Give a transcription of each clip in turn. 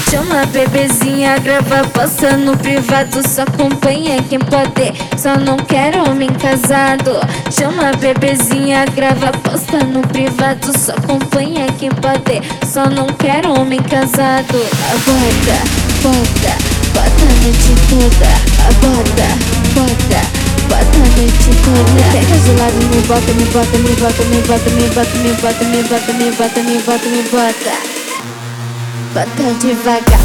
Chama a bebezinha, grava, posta no privado. Só acompanha quem pode, só não quero homem casado. Chama a bebezinha, grava, posta no privado. Só acompanha quem pode, só não quero homem casado. Bota, bota, bota a noite toda. Bota, bota, bota a noite toda. Me pega de lado, me bota, me bota, me bota, me bota, me bota, me bota, me bota, me bota, me bota, me bota. Bota devagar.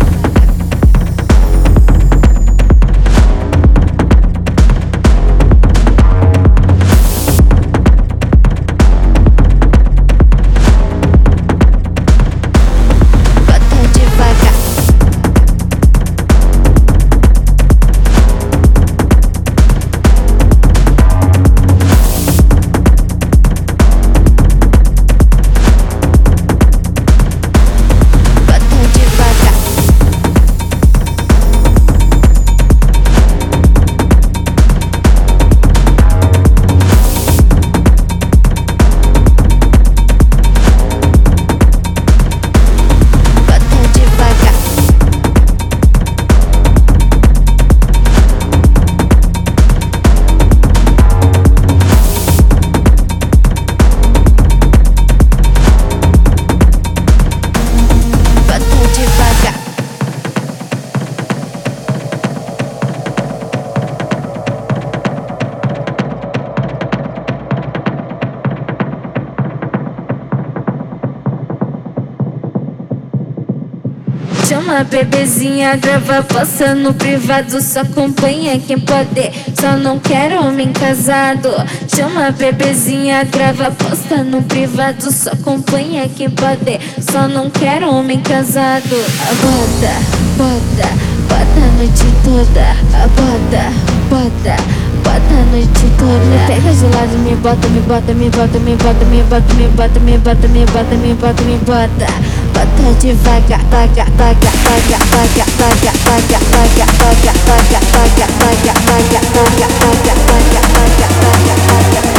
Chama a bebezinha, grava, posta no privado. Só acompanha quem pode, só não quero homem casado. Chama a bebezinha, grava, posta no privado. Só acompanha quem pode, só não quero homem casado. Bota, bota, bota a noite toda. Bota, bota, bota a noite toda. Me pega de lado, me bota, me bota, me bota, me bota, me bota, me bota, me bota, me bota, me bota, me bota. Bota devagar, paga, paga, paga, paga, paga, paga, paga, paga, paga, paga, paga, paga, paga, paga, paga, paga, paga.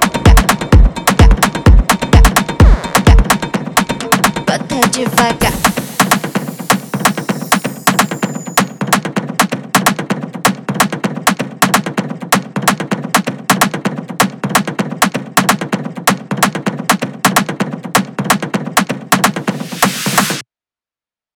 Devagar.